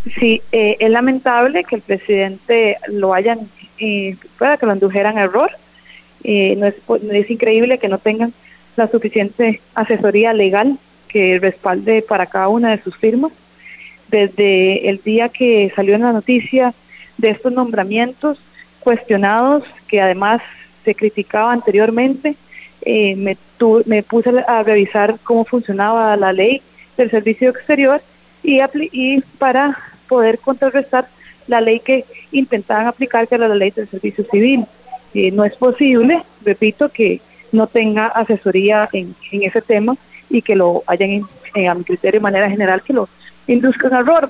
Sí, es lamentable que el presidente lo hayan, pueda que lo indujeran a error. Es increíble que no tengan la suficiente asesoría legal que respalde para cada una de sus firmas. Desde el día que salió en la noticia de estos nombramientos cuestionados, que además se criticaba anteriormente, me puse a revisar cómo funcionaba la ley del servicio exterior y para poder contrarrestar la ley que intentaban aplicar, que era la ley del servicio civil. No es posible, repito, que no tenga asesoría en ese tema y que lo hayan, a mi criterio, de manera general, que lo induzcan a error.